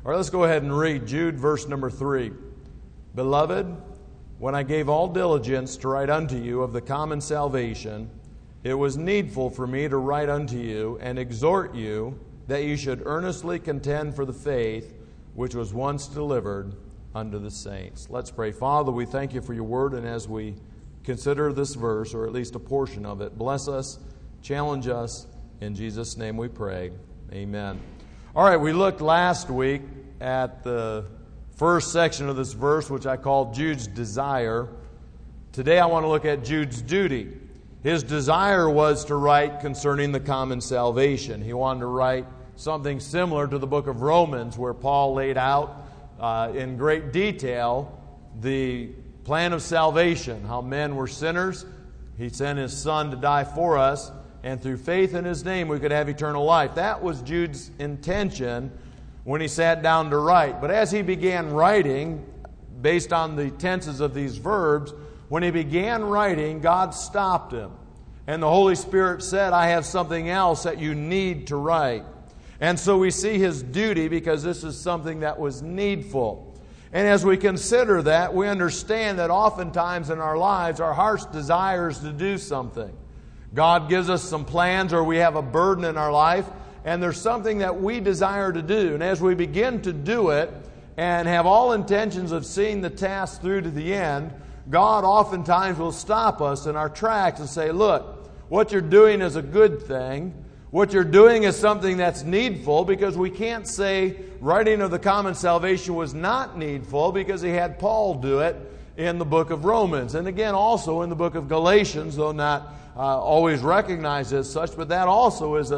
All right, let's go ahead and read Jude, verse number 3. Beloved, when I gave all diligence to write unto you of the common salvation, it was needful for me to write unto you and exhort you that you should earnestly contend for the faith which was once delivered unto the saints. Let's pray. Father, we thank you for your word, and as we consider this verse, or at least a portion of it, bless us, challenge us. In Jesus' name we pray. Amen. All right, we looked last week at the first section of this verse, which I called Jude's desire. Today I want to look at Jude's duty. His desire was to write concerning the common salvation. He wanted to write something similar to the book of Romans, where Paul laid out in great detail the plan of salvation, how men were sinners. He sent His Son to die for us, and through faith in His name we could have eternal life. That was Jude's intention when he sat down to write. But as he began writing, based on the tenses of these verbs, when he began writing, God stopped him. And the Holy Spirit said, I have something else that you need to write. And so we see his duty, because this is something that was needful. And as we consider that, we understand that oftentimes in our lives, our heart's desires to do something. God gives us some plans, or we have a burden in our life, and there's something that we desire to do. And as we begin to do it and have all intentions of seeing the task through to the end, God oftentimes will stop us in our tracks and say, look, what you're doing is a good thing. What you're doing is something that's needful, because we can't say writing of the common salvation was not needful, because he had Paul do it in the book of Romans. And again, also in the book of Galatians, though not always recognized as such, but that also is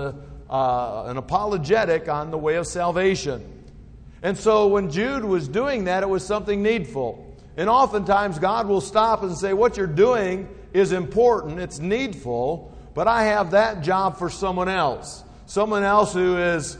an apologetic on the way of salvation. And so when Jude was doing that, it was something needful. And oftentimes God will stop and say, what you're doing is important, it's needful, but I have that job for someone else. Someone else who has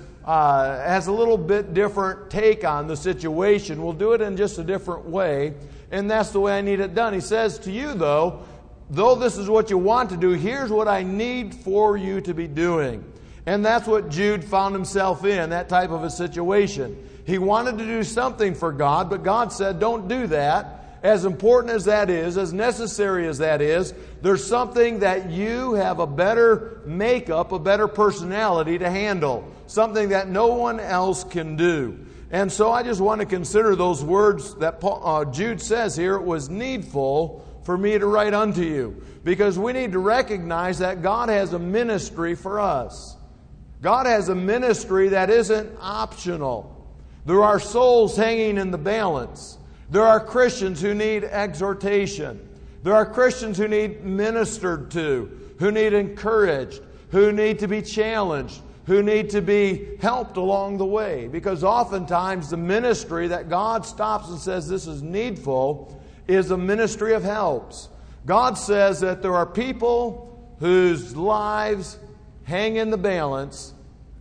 a little bit different take on the situation. Will do it in just a different way, and that's the way I need it done. He says to you, though this is what you want to do, here's what I need for you to be doing. And that's what Jude found himself in, that type of a situation. He wanted to do something for God, but God said, don't do that. As important as that is, as necessary as that is, there's something that you have a better makeup, a better personality to handle. Something that no one else can do. And so I just want to consider those words that Jude says here. It was needful for me to write unto you. Because we need to recognize that God has a ministry for us. God has a ministry that isn't optional. There are souls hanging in the balance. There are Christians who need exhortation. There are Christians who need ministered to, who need encouraged, who need to be challenged, who need to be helped along the way. Because oftentimes the ministry that God stops and says this is needful is a ministry of helps. God says that there are people whose lives hang in the balance,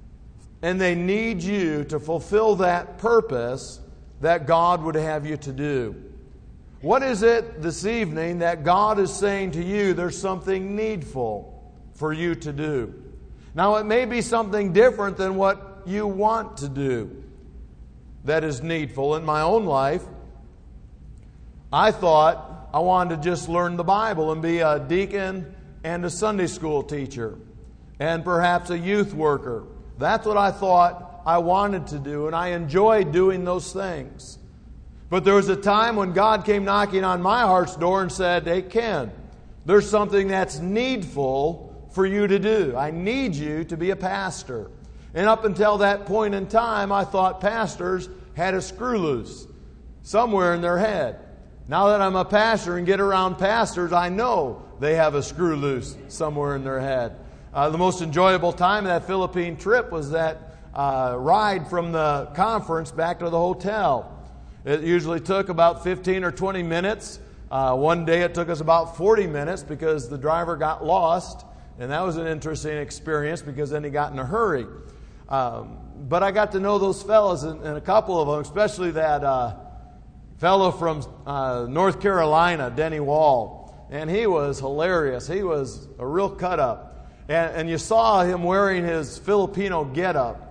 and they need you to fulfill that purpose that God would have you to do. What is it this evening that God is saying to you there's something needful for you to do? Now, it may be something different than what you want to do that is needful. In my own life, I thought I wanted to just learn the Bible and be a deacon and a Sunday school teacher and perhaps a youth worker. That's what I thought I wanted to do, and I enjoyed doing those things. But there was a time when God came knocking on my heart's door and said, hey, Ken, there's something that's needful for you to do. I need you to be a pastor. And up until that point in time, I thought pastors had a screw loose somewhere in their head. Now that I'm a pastor and get around pastors, I know they have a screw loose somewhere in their head. The most enjoyable time of that Philippine trip was that ride from the conference back to the hotel. It usually took about 15 or 20 minutes. One day it took us about 40 minutes because the driver got lost. And that was an interesting experience because then he got in a hurry. But I got to know those fellows, and a couple of them, especially that fellow from North Carolina, Denny Wall. And he was hilarious. He was a real cut-up. And you saw him wearing his Filipino getup.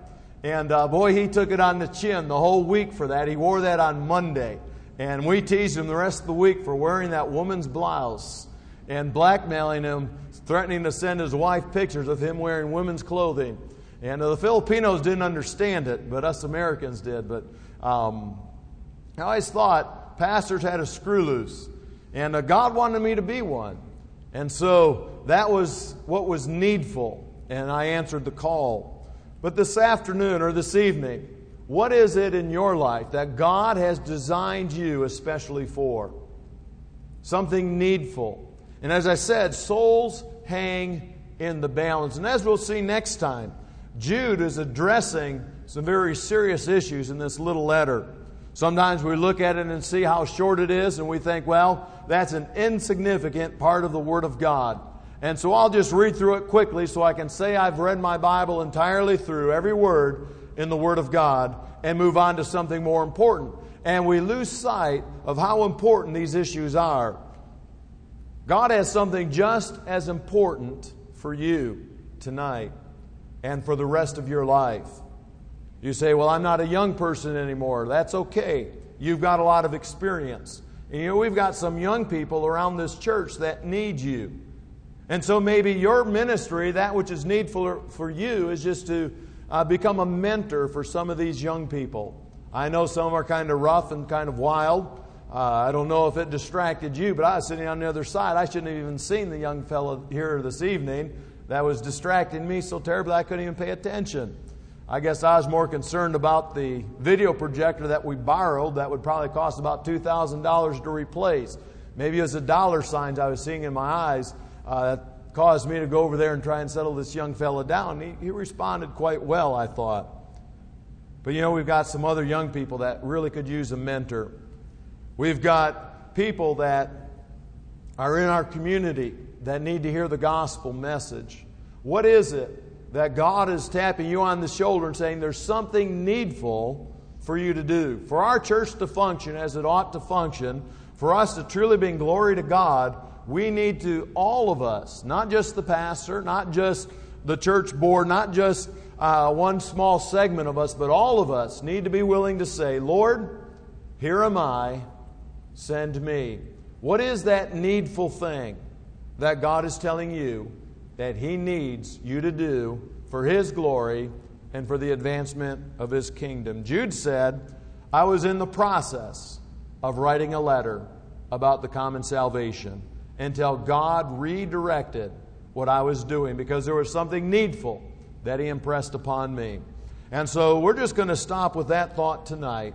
And boy, he took it on the chin the whole week for that. He wore that on Monday. And we teased him the rest of the week for wearing that woman's blouse and blackmailing him, threatening to send his wife pictures of him wearing women's clothing. And the Filipinos didn't understand it, but us Americans did. But I always thought pastors had a screw loose. And God wanted me to be one. And so that was what was needful. And I answered the call. But this afternoon or this evening, what is it in your life that God has designed you especially for? Something needful. And as I said, souls hang in the balance. And as we'll see next time, Jude is addressing some very serious issues in this little letter. Sometimes we look at it and see how short it is, and we think, well, that's an insignificant part of the Word of God. And so I'll just read through it quickly so I can say I've read my Bible entirely through, every word in the Word of God, and move on to something more important. And we lose sight of how important these issues are. God has something just as important for you tonight and for the rest of your life. You say, well, I'm not a young person anymore. That's okay. You've got a lot of experience. And we've got some young people around this church that need you. And so maybe your ministry, that which is needful for you, is just to become a mentor for some of these young people. I know some are kind of rough and kind of wild. I don't know if it distracted you, but I was sitting on the other side. I shouldn't have even seen the young fellow here this evening. That was distracting me so terribly I couldn't even pay attention. I guess I was more concerned about the video projector that we borrowed that would probably cost about $2,000 to replace. Maybe it was the dollar signs I was seeing in my eyes that caused me to go over there and try and settle this young fella down. He responded quite well, I thought. But we've got some other young people that really could use a mentor. We've got people that are in our community that need to hear the gospel message. What is it that God is tapping you on the shoulder and saying there's something needful for you to do? For our church to function as it ought to function, for us to truly bring glory to God, we need to, all of us, not just the pastor, not just the church board, not just one small segment of us, but all of us need to be willing to say, Lord, here am I, send me. What is that needful thing that God is telling you that He needs you to do for His glory and for the advancement of His kingdom? Jude said, I was in the process of writing a letter about the common salvation until God redirected what I was doing because there was something needful that He impressed upon me. And so we're just going to stop with that thought tonight.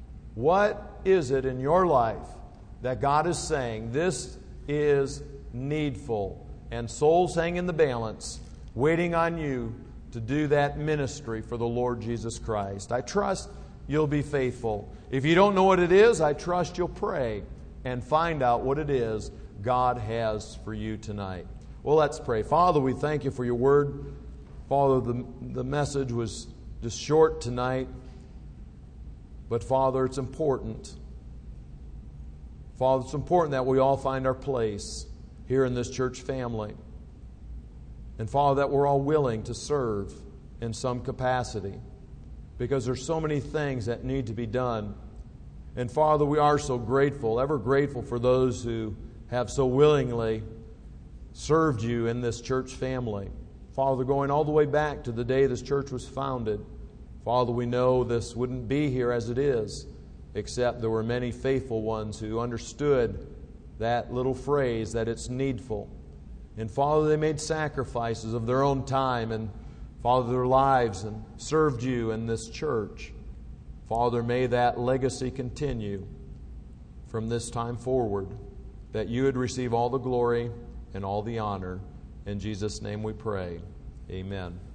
What is it in your life that God is saying, this is needful, and souls hang in the balance, waiting on you to do that ministry for the Lord Jesus Christ? I trust you'll be faithful. If you don't know what it is, I trust you'll pray and find out what it is God has for you tonight. Well, let's pray. Father, we thank you for your word. Father, the message was just short tonight, but Father, it's important. Father, it's important that we all find our place here in this church family. And Father, that we're all willing to serve in some capacity because there's so many things that need to be done. And Father, we are so grateful, ever grateful for those who have so willingly served you in this church family. Father, going all the way back to the day this church was founded, Father, we know this wouldn't be here as it is, except there were many faithful ones who understood that little phrase, that it's needful. And Father, they made sacrifices of their own time and, Father, their lives and served you in this church. Father, may that legacy continue from this time forward, that you would receive all the glory and all the honor. In Jesus' name we pray. Amen.